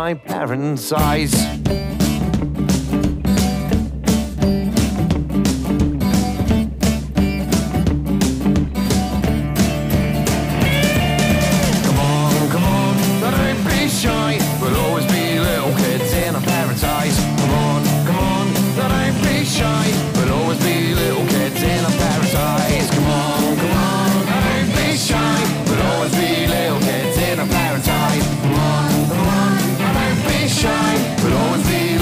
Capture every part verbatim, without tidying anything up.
my parents' eyes. Come on, come on, don't be shy. We'll always be little kids in our parents' eyes. Come on, come on, don't be shy. We'll always be little kids in our parents' eyes. Come on, come on, don't be shy. We'll always be little kids in our parents' eyes. Come on, come on, don't be shy. We'll always be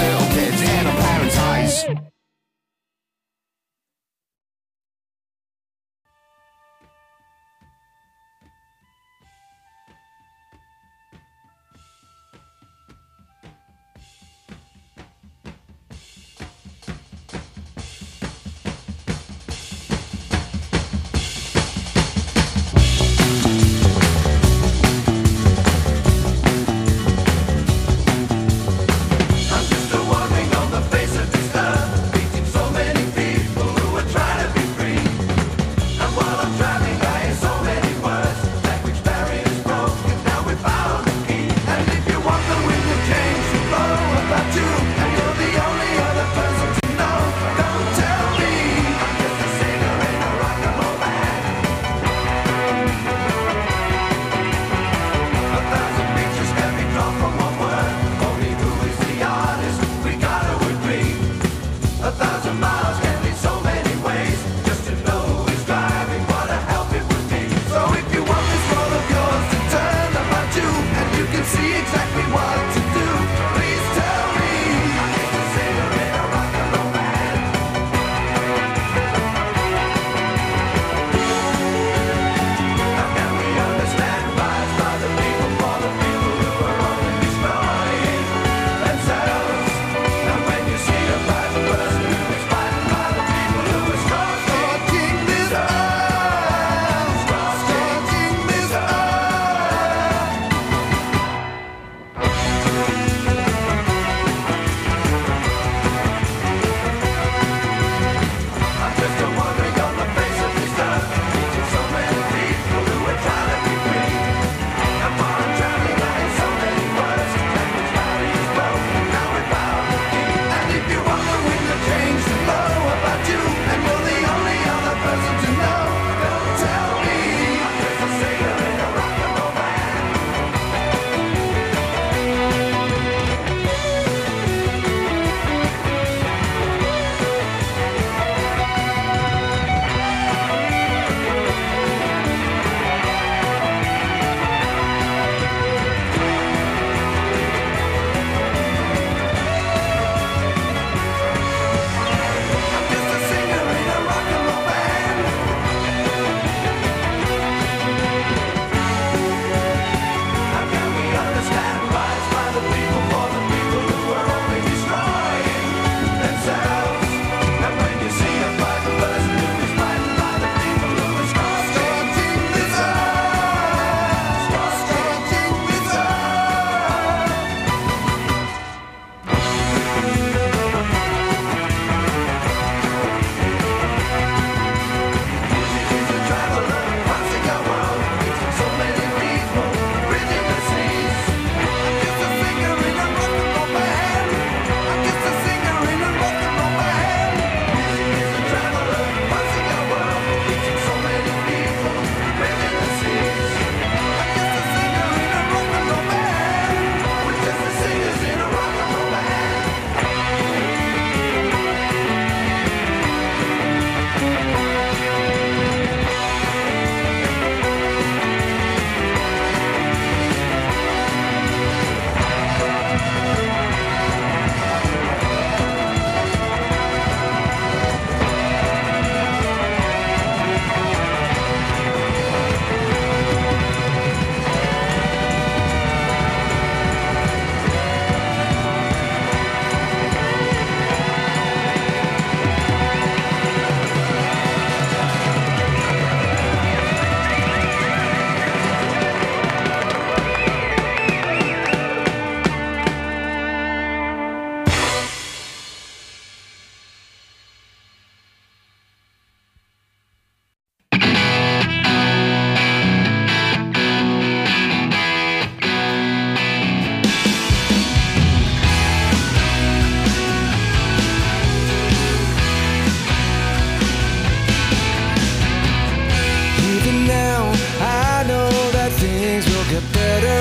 get better.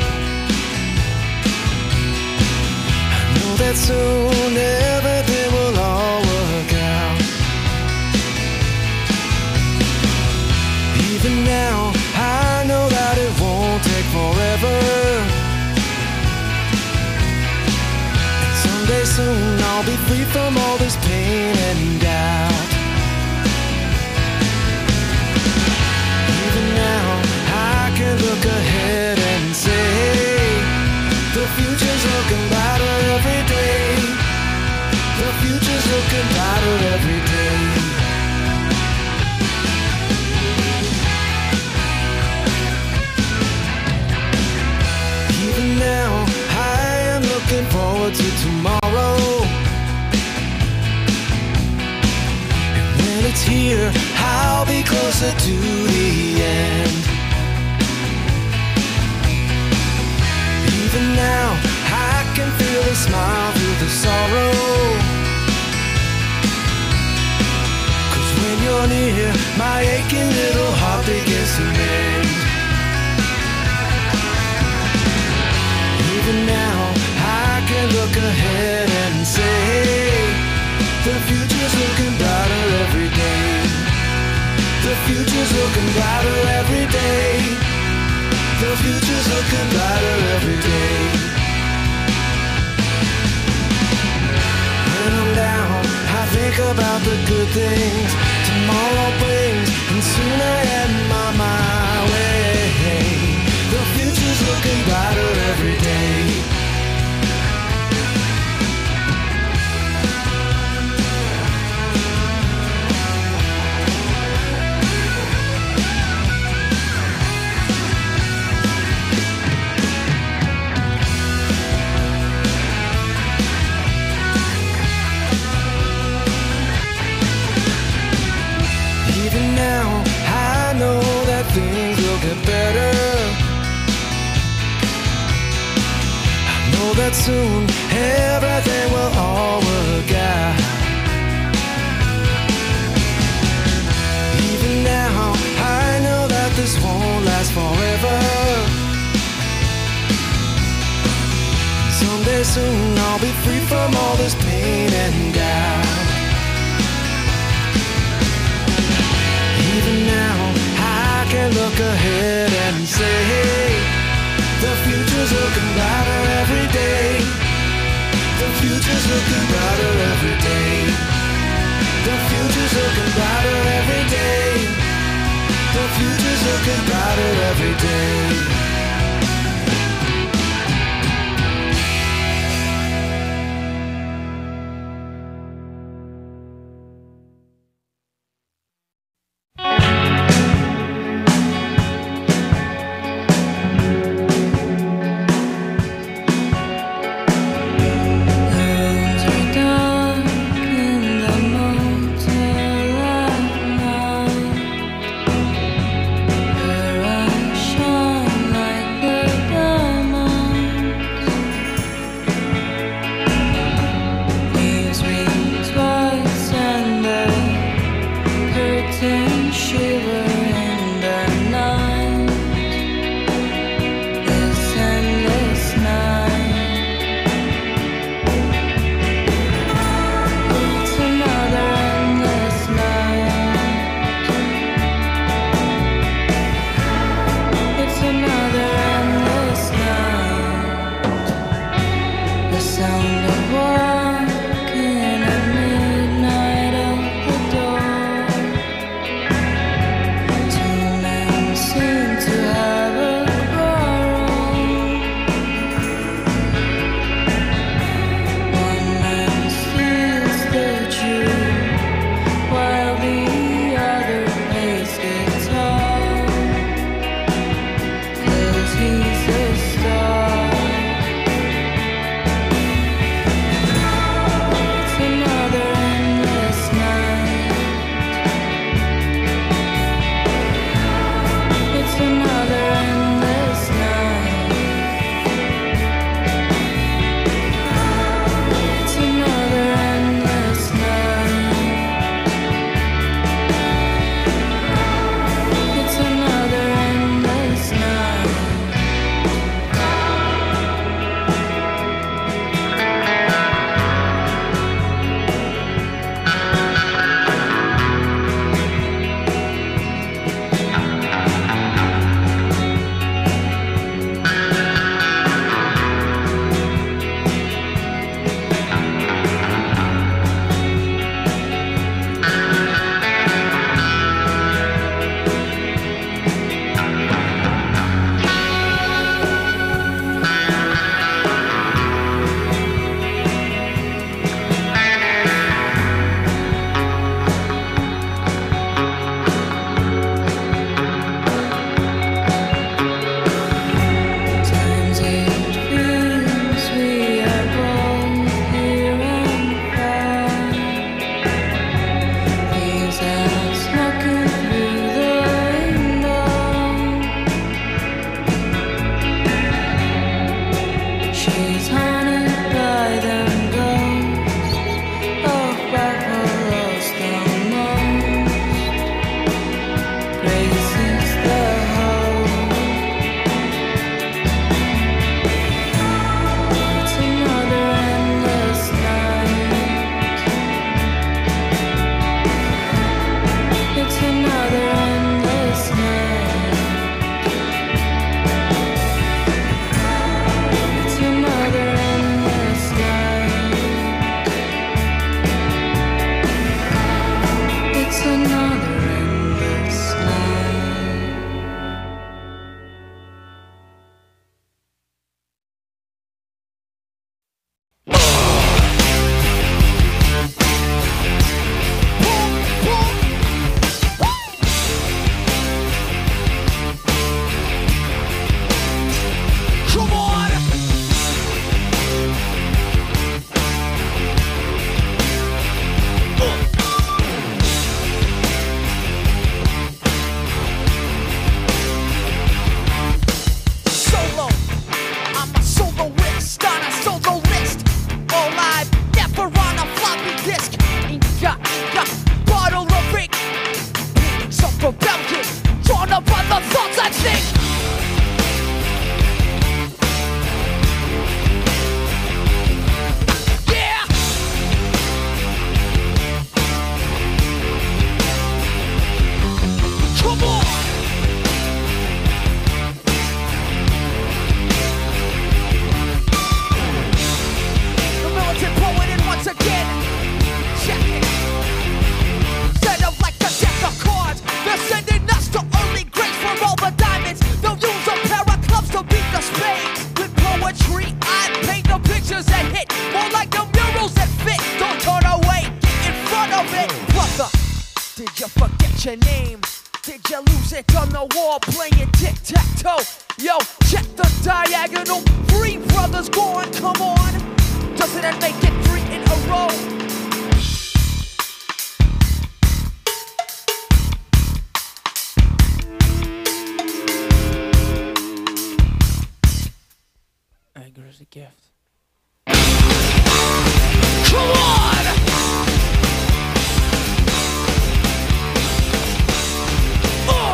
I know that soon everything will all work out. Even now, I know that it won't take forever. And someday soon I'll be free from all this pain and doubt. Even now, I can look ahead and say the future's looking brighter every day. The future's looking brighter every day. Even now, I am looking forward to tomorrow. And when it's here, I'll be closer to the end. Even now, I can feel the smile through the sorrow. 'Cause when you're near, my aching little heart begins to mend. Even now, I can look ahead and say the future's looking brighter every day. The future's looking brighter every day. The future's looking brighter every day. When I'm down, I think about the good things tomorrow brings, and soon I am on my way. The future's looking brighter every day. Even now, I know that things will get better. I know that soon everything will all work out. Even now, I know that this won't last forever. Someday soon I'll be free from all this pain and doubt. Even now, I can look ahead and say the future's looking brighter every day. The future's looking brighter every day. The future's looking brighter every day. The future's looking brighter every day. Dark in the motel at night. up by the thoughts I think. Yeah. Come on. The militant poet in once again. Check it. Set up like a deck of cards. They're sending us to early grades for all the diamonds. They'll use a pair of clubs to beat the spades. With poetry, I paint the pictures that hit. More like the murals that fit. Don't turn away, get in front of it. Brother, did you forget your name? Did you lose it on the wall playing tic-tac-toe? Yo, check the diagonal. Three brothers gone, come on. Doesn't that make it three in a row? Anger is a gift. Come on! Uh.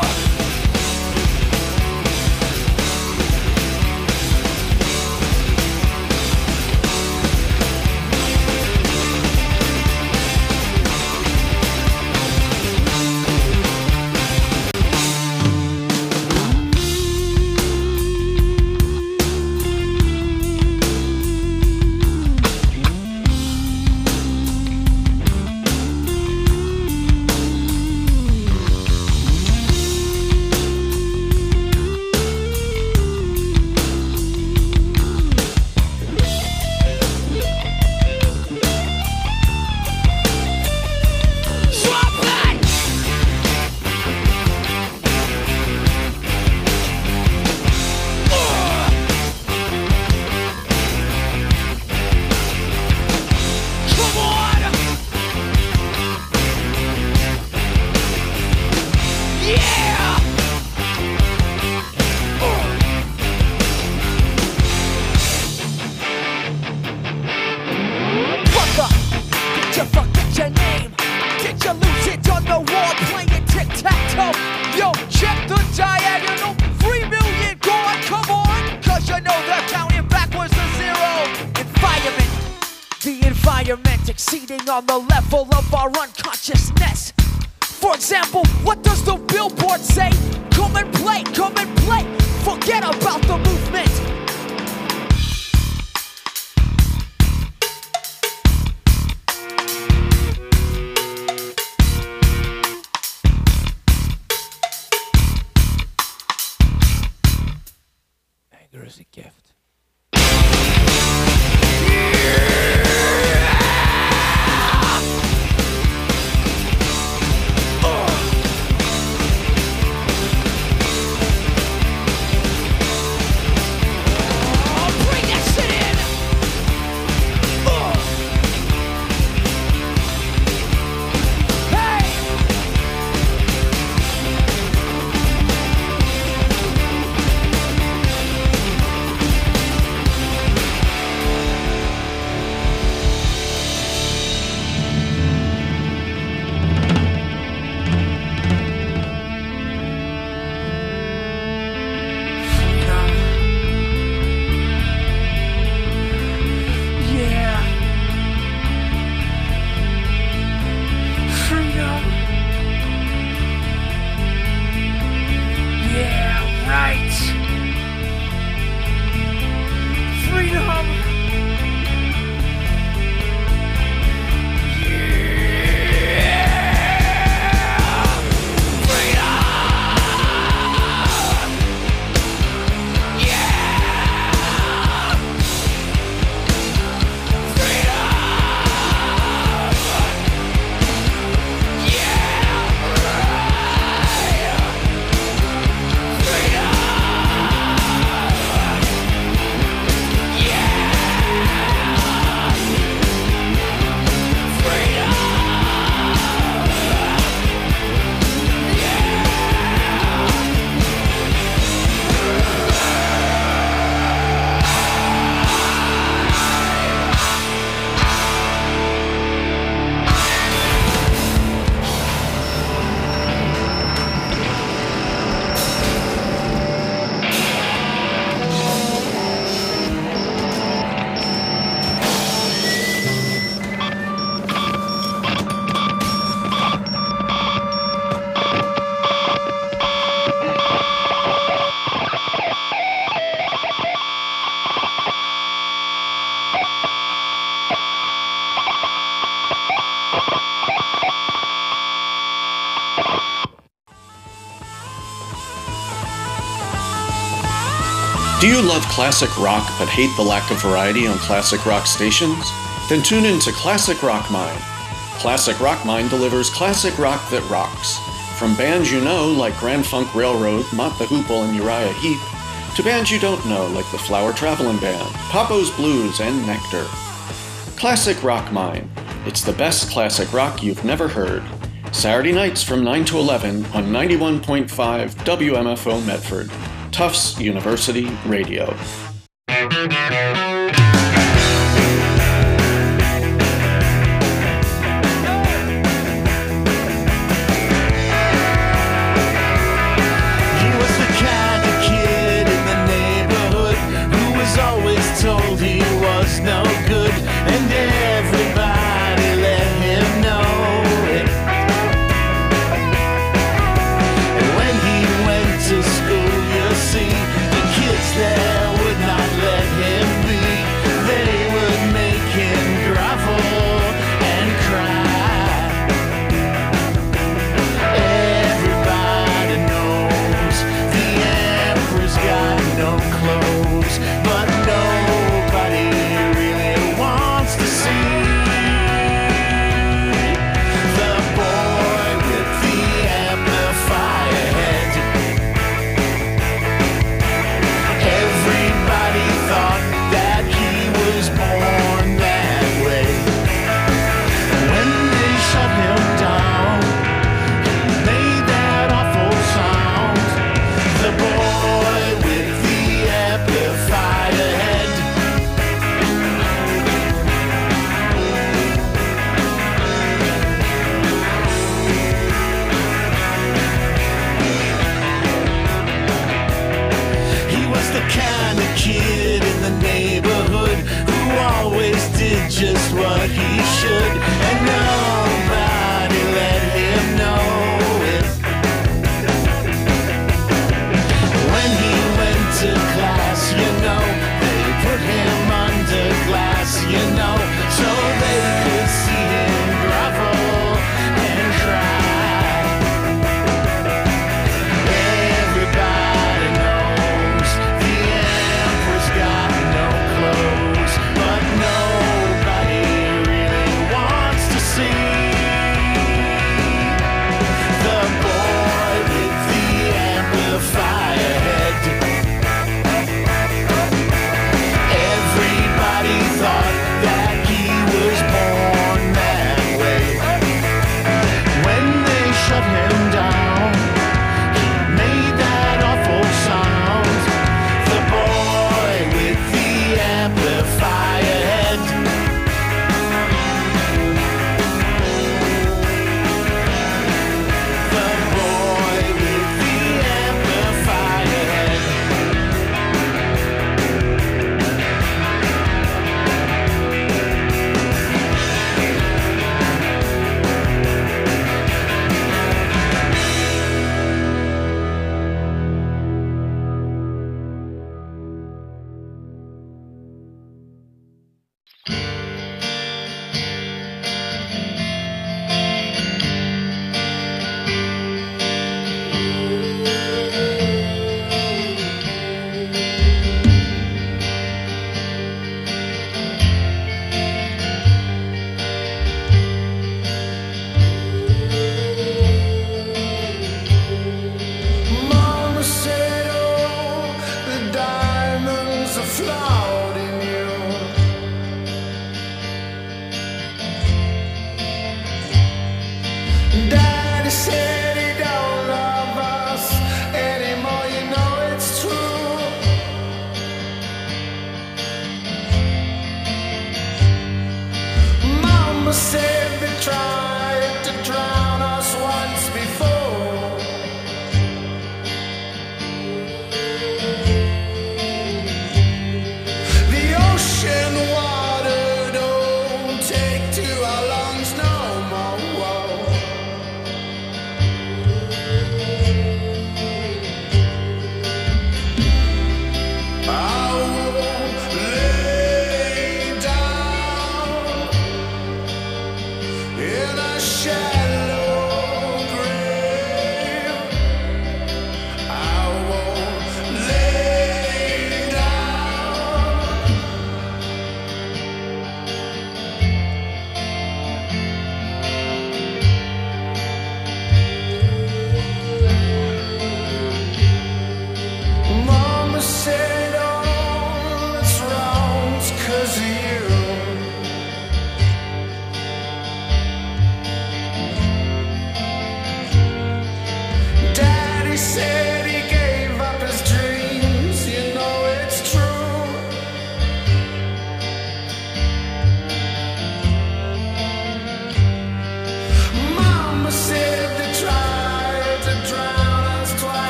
Drop that! Uh. Come on! Yeah! Uh. Brother, did you forget your name? Did you lose it on the wall playing tic-tac-toe? Yo, check the diagonal. Three million gone, come on. Cause you know they're counting backwards to zero. Environment, the environment exceeding on the level of our unconsciousness. For example, what does the billboard say? Come and play, come and play. Forget about the movement. Anger is a gift. Bring that shit in! Uh. Hey! Do you love classic rock but hate the lack of variety on classic rock stations? Then tune in to Classic Rock Mine. Classic Rock Mine delivers classic rock that rocks. From bands you know like Grand Funk Railroad, Mott the Hoople, and Uriah Heep, to bands you don't know like the Flower Travelin' Band, Papo's Blues, and Nectar. Classic Rock Mine. It's the best classic rock you've never heard. Saturday nights from nine to eleven on ninety-one point five W M F O Medford. Tufts University Radio. Told he was no good, and everybody let him know it. And when he went to school, you see, the kids there would not let him be.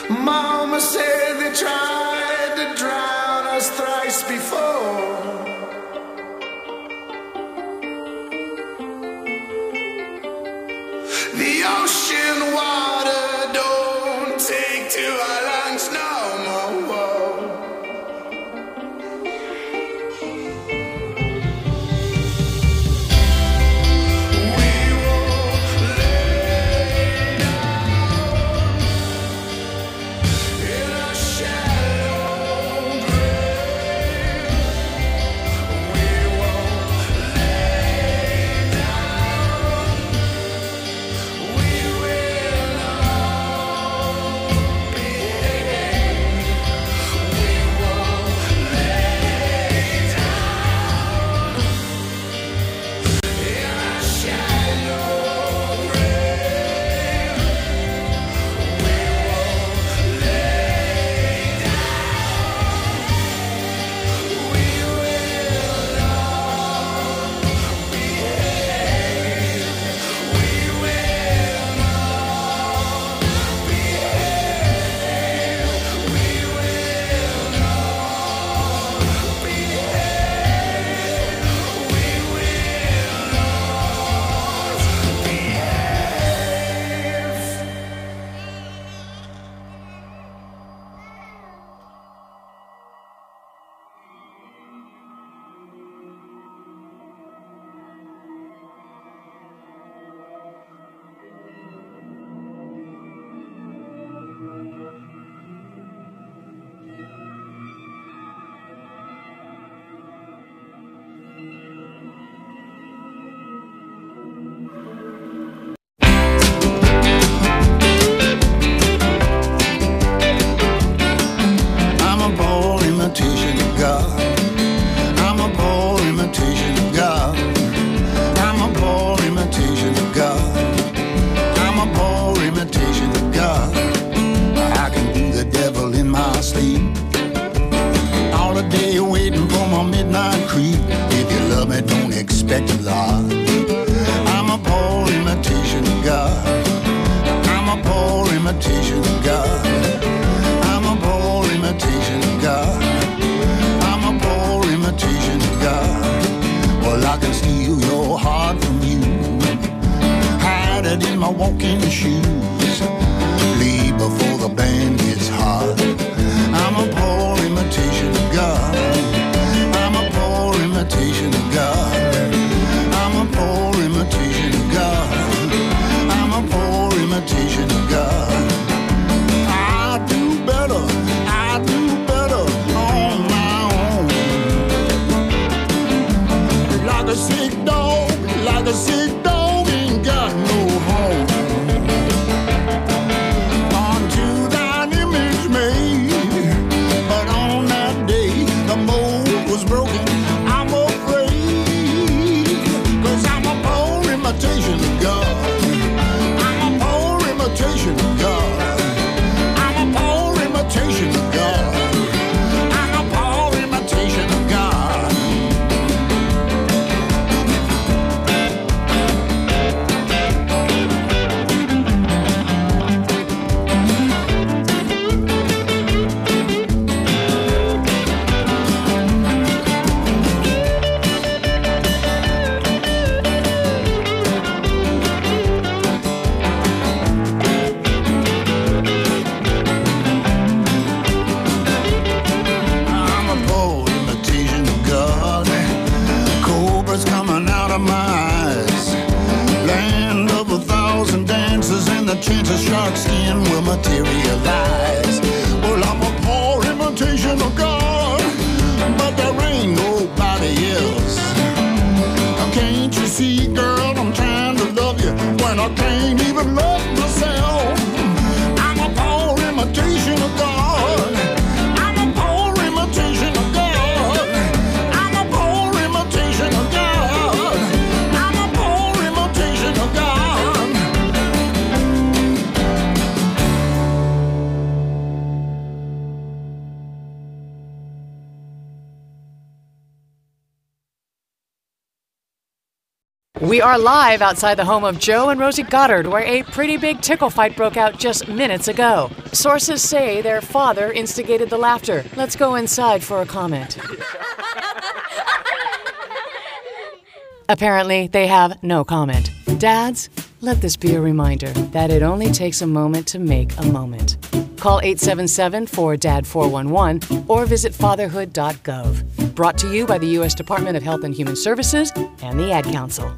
Mama said they tried to drown us thrice before. The ocean water don't take to our lungs no more. We will lay down in a shallow grave. We will lay down. We will all behave. We will lay down in a shallow grave. We will lay down. We will all behave. We will all behave. We will all behave. We will all behave. I'm a poor imitation of God. I'm a poor imitation of God. I'm a poor imitation of God. I'm a poor imitation of God. I can do the devil in my sleep. All the day waiting for my midnight creep. If you love me, don't expect a lot. I'm a poor imitation of God. I'm a poor imitation of God. I'm a poor imitation of God. I'm a poor imitation of God. Well, I can steal your heart from you, hide it in my walking shoes, leave before the band gets hot. I'm a poor imitation of God. I'm a poor imitation of God. I'm a poor imitation of God. I'm a poor imitation of God. I do better, I do better on my own. Like a sick dog, like a sick dog ain't got no home. Unto thine image made, but on that day the mold was broken. I'm afraid, 'cause I'm a poor imitation of God. I'm a poor imitation of God. I'm a poor imitation of God. I'm a poor imitation of God. I'm a poor imitation of God. Cobras coming out of my eyes. Land of a thousand dances, and the chance of shark skin will materialize. Well, I'm a poor imitation of God, but there ain't nobody else. Can't you see, girl, I'm trying to love you when I can't even love myself. I'm a poor imitation of God. I'm a poor imitation of God. I'm a poor imitation of God. I'm a poor imitation of God. We are live outside the home of Joe and Rosie Goddard, where a pretty big tickle fight broke out just minutes ago. Sources say their father instigated the laughter. Let's go inside for a comment. Apparently, they have no comment. Dads, let this be a reminder that it only takes a moment to make a moment. Call eight seven seven, four D A D four one one or visit fatherhood dot gov. Brought to you by the U S Department of Health and Human Services and the Ad Council.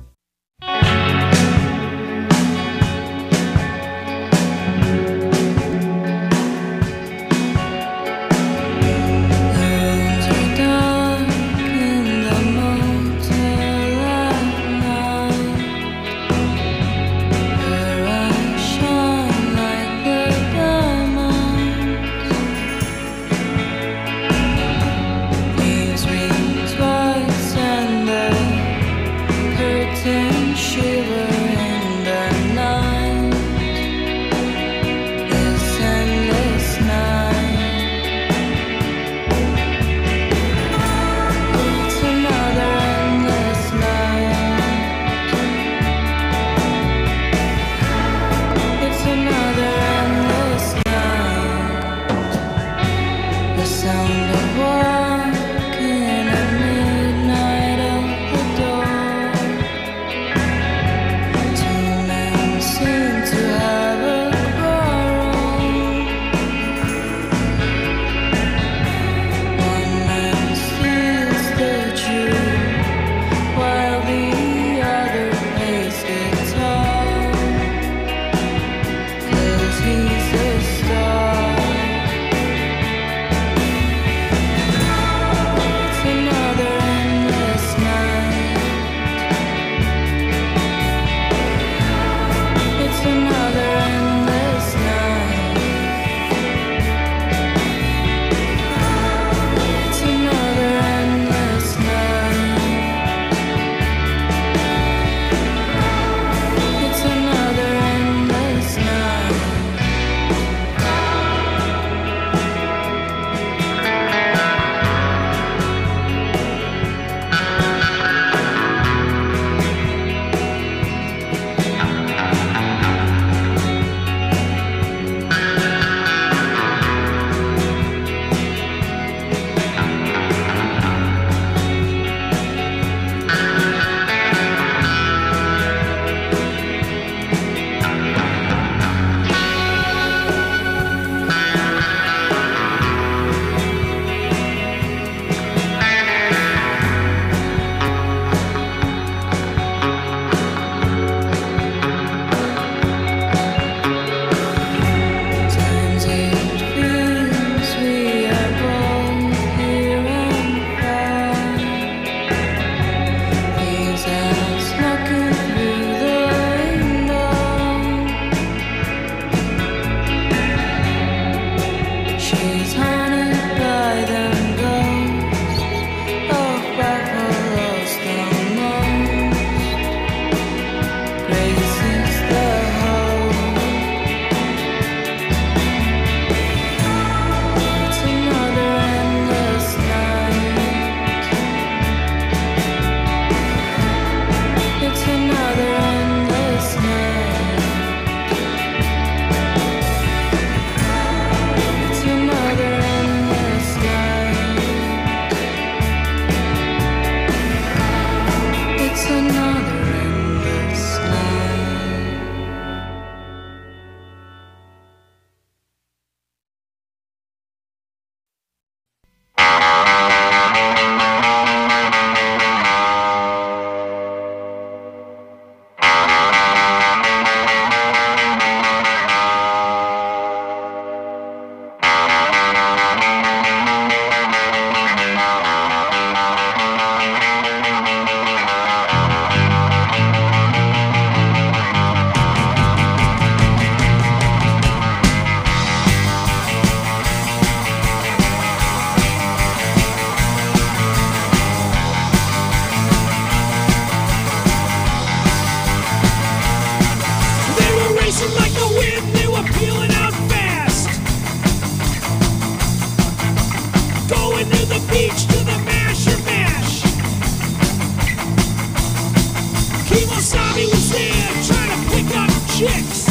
chicks.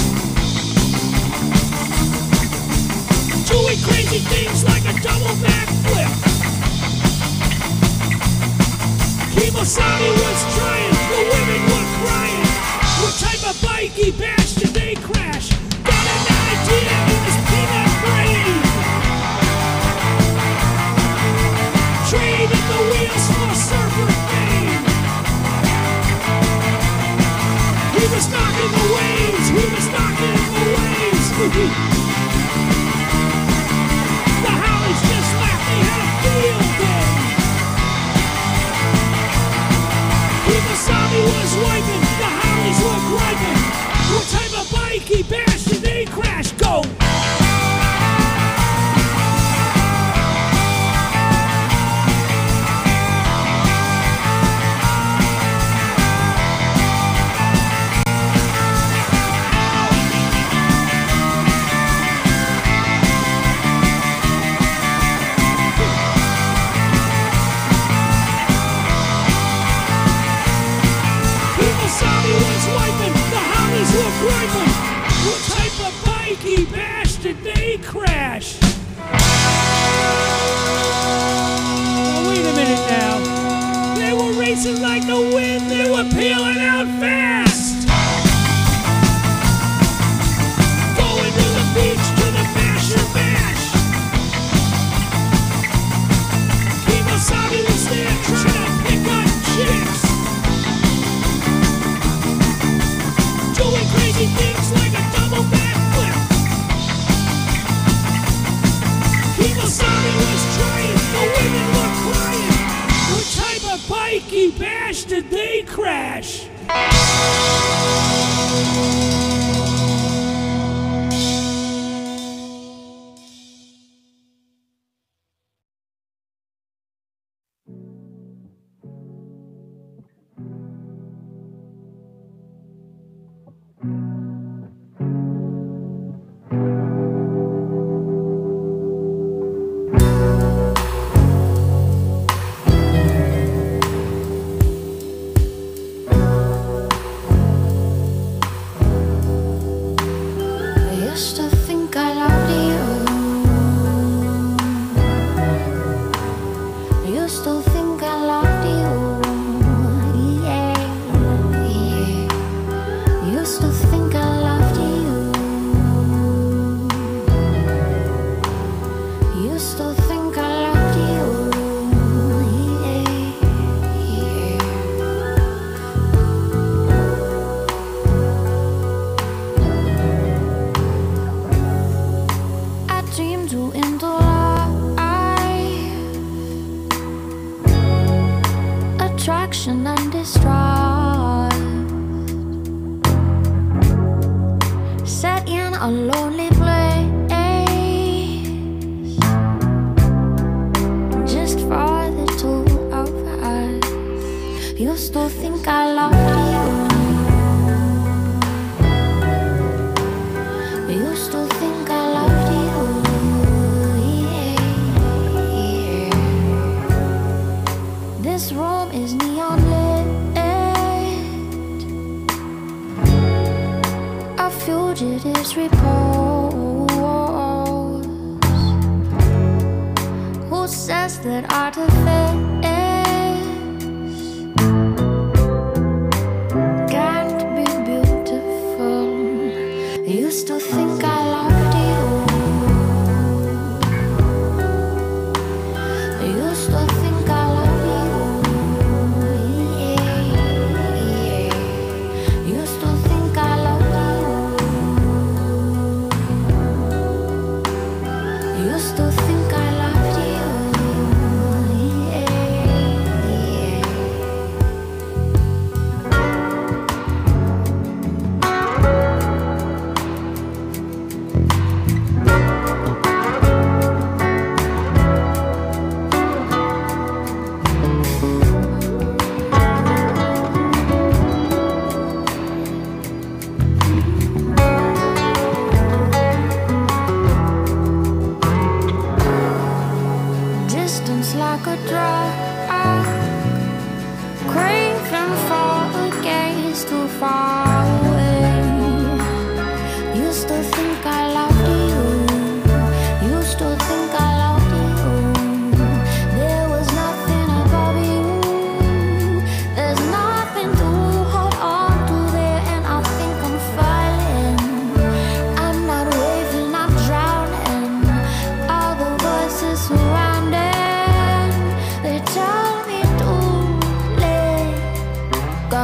Doing crazy things like a double backflip. Kemosabe was trying, the women were crying. What type of bikey bash did they crash? Got an idea in his peanut brain. Trading the wheels for surfer fame. He was knocking the waves, he was knocking the waves. The Hollies just laughed, they had a field day. Kemosabe was wiping, the Hollies were griping. What type of bikey bash did they crash? Go! What type of bikey bash did they crash? Oh, wait a minute now. They were racing like the wind. They were peeling out fast. Going to the beach to the Basher Bash. Kemosabe was there trying to pick up chicks. Doing crazy things like a double backflip. Kemosabe was trying, the women were crying. What type of bikey bash did they crash? Attraction and distrust, set in a lonely place, just for the two of us. Used to think I loved you. Used to think I loved you. Yeah, yeah. This room is neon lit. A fugitive's repose. Who says that artifice can't be beautiful? Used to think I loved you. Used to think I loved you. Yeah, yeah. Used to think I loved you. Used to think I loved you. Yeah, yeah. Distance like a drug, craving for a gaze too far away. to think I loved you. Used to think I loved you. There was nothing above you. There's nothing to hold on to there, and I think I'm falling. I'm not waving, I'm drowning. All the voices surrounding, they tell me to let go.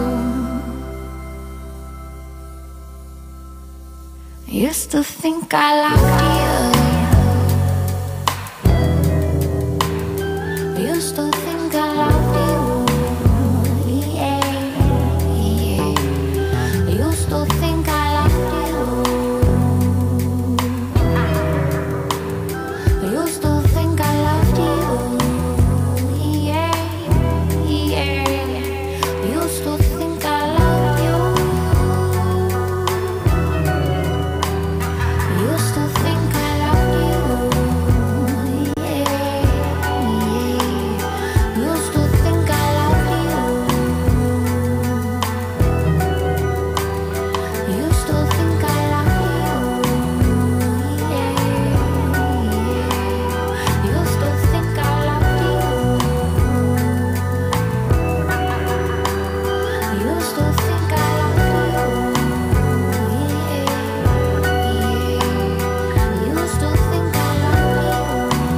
Used to think I loved you. Used to think I loved you. Yeah, yeah. Used to think I loved you. Used to think I loved you. Yeah, yeah. Used to think I loved you. Used to think I loved you. Yeah, yeah. Used to think I loved you. Used to think I loved you. Yeah, yeah. Used to think I loved you. Used to think I loved you. Used to think I loved you.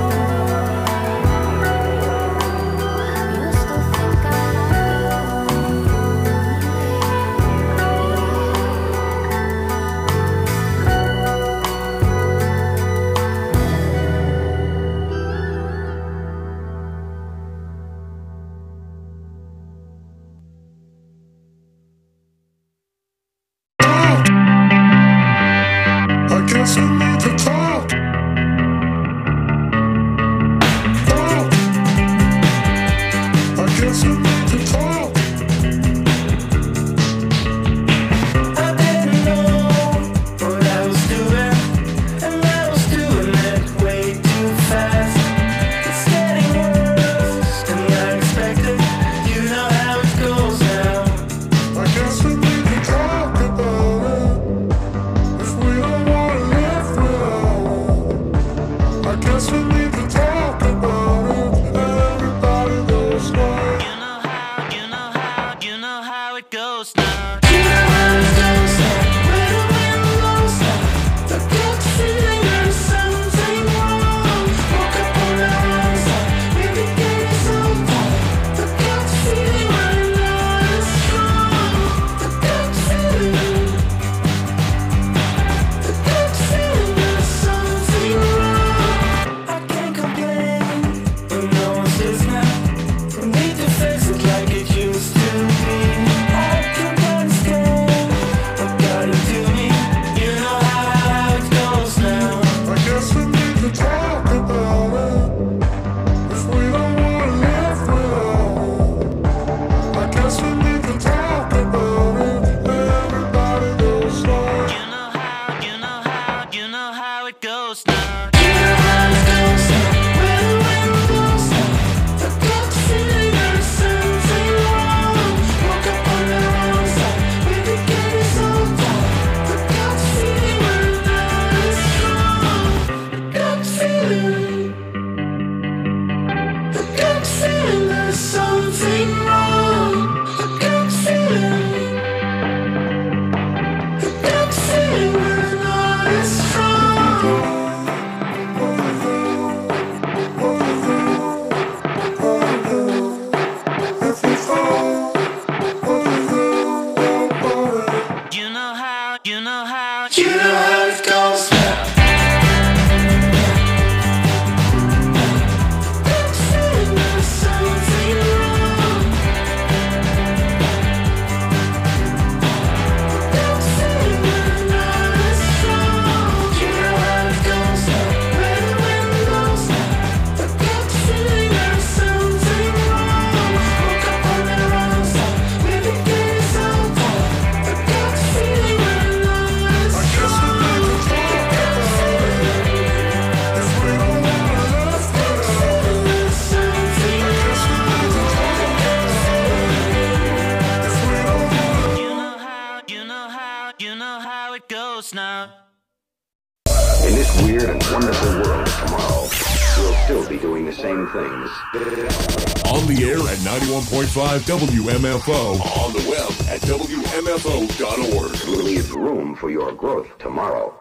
Used to think I I guess we need to talk. Talk. I guess we need to talk. I didn't know what I was doing, and I was doing it way too fast. It's getting worse than I expected. You know how it goes now. I guess we need to talk about it. If we don't wanna live without it, I guess we need to talk about it. Everybody goes now. You know how, you know how, you know how it goes now. You know how it goes now. Where the wind blows now. The gut feeling there's something wrong. Woke up on our own side. Maybe getting so tired. The gut feeling right now is strong. The gut feeling. The gut feeling there's something wrong. I can't complain, but no one's listening. We need to fix it like it used to be. I can't understand. it goes now. In this weird and wonderful world of tomorrow, we'll still be doing the same things. On the air at ninety-one point five W M F O. On the web at W M F O dot org. We'll leave room for your growth tomorrow.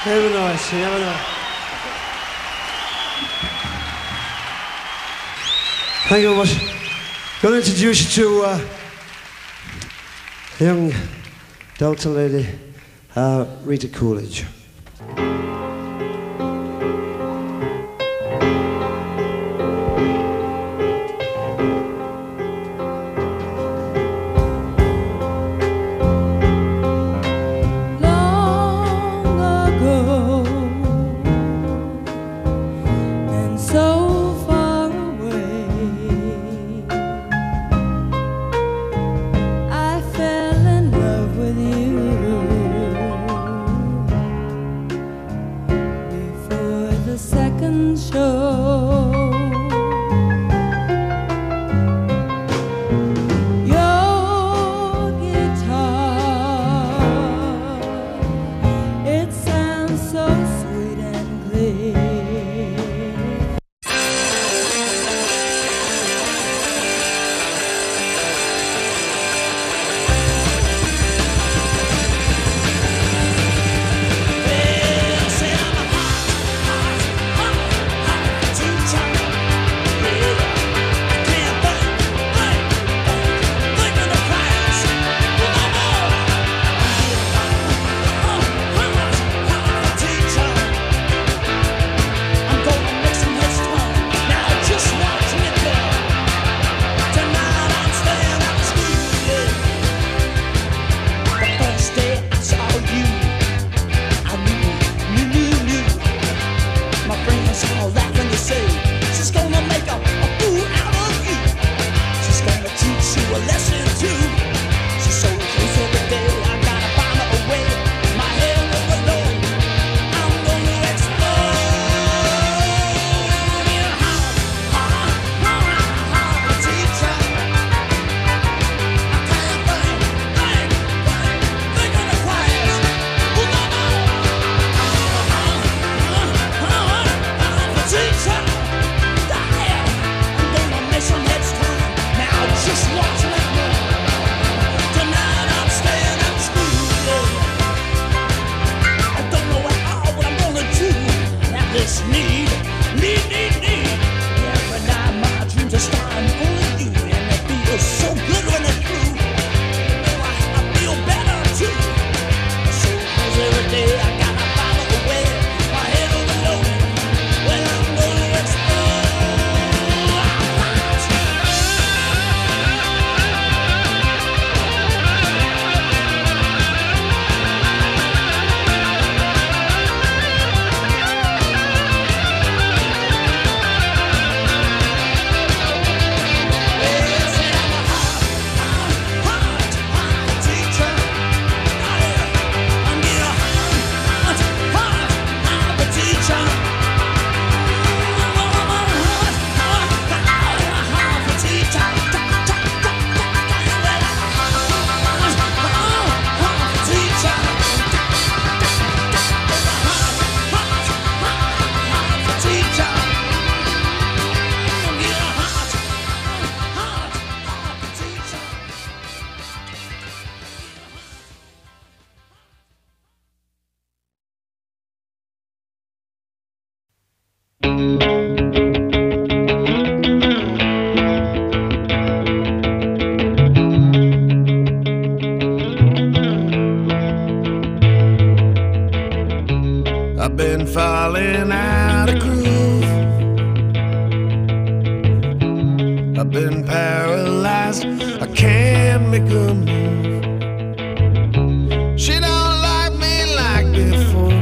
Very nice, very nice. Thank you very much. I'm going to introduce you to uh, a young Delta lady, uh, Rita Coolidge. I've been falling out of groove. I've been paralyzed, I can't make a move. She don't like me like before.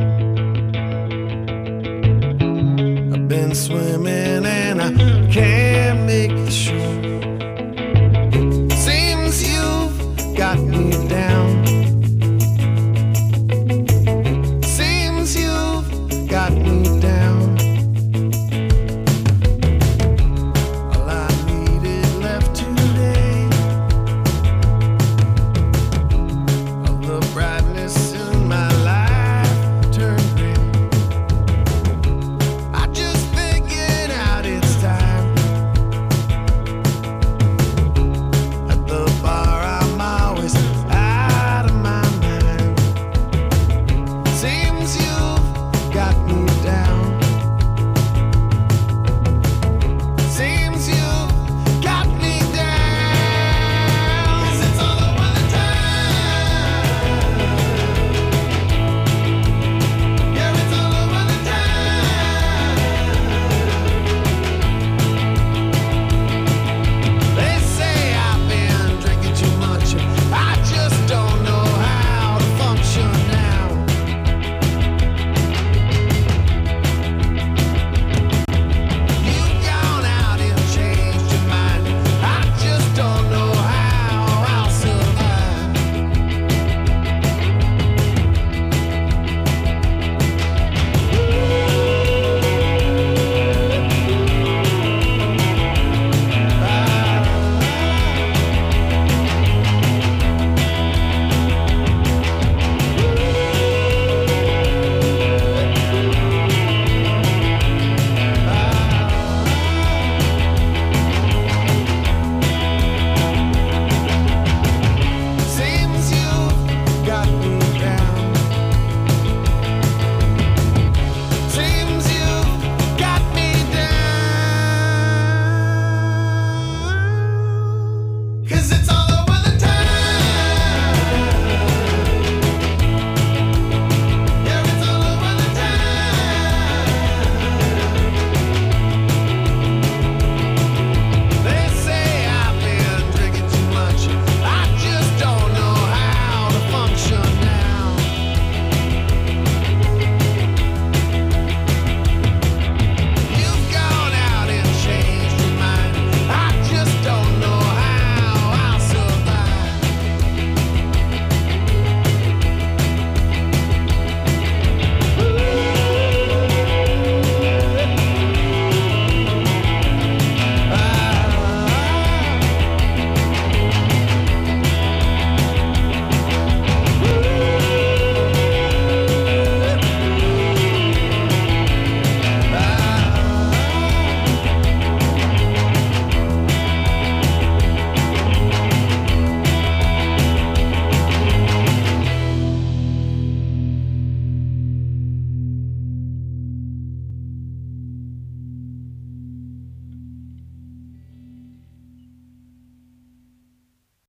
I've been swimming and I can't make the shore. Seems you've got me down. Got me down. All I needed left today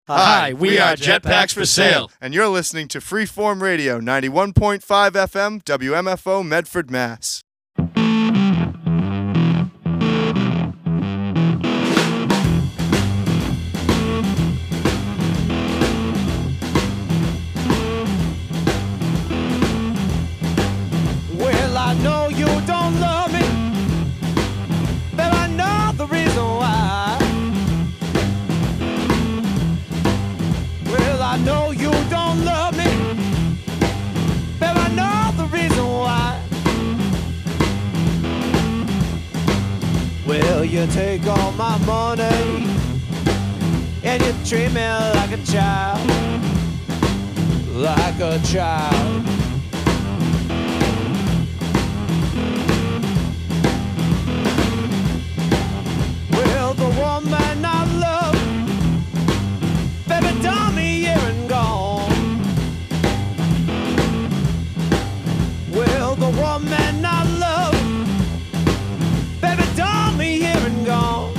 Hi, we are Jetpacks for Sale. And you're listening to Freeform Radio, ninety-one point five F M, W M F O, Medford, Mass. Well, I know you don't love me, but I know the reason why. Well, I know you don't love me, but I know the reason why. Well, you take all my money and you treat me like a child, like a child. Well, the woman I love, baby, done me here and gone. Well, the woman I love, baby, done me here and gone.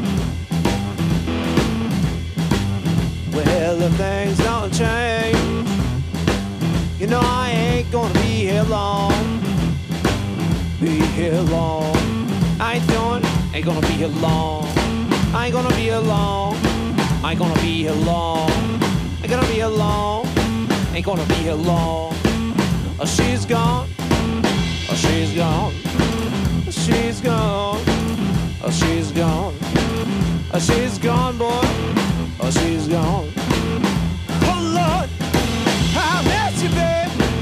Well, if things don't change, you know I ain't gonna be here long. Be here long. I ain't doing, ain't gonna be here long. I ain't gonna be here long. I ain't gonna be here long. Ain't gonna be here long. Ain't gonna be here long. Oh, she's gone. Oh, she's gone. Oh, she's gone. Oh, she's gone. Oh, she's gone, boy. Oh, she's gone. Oh, Lord, I miss you, baby.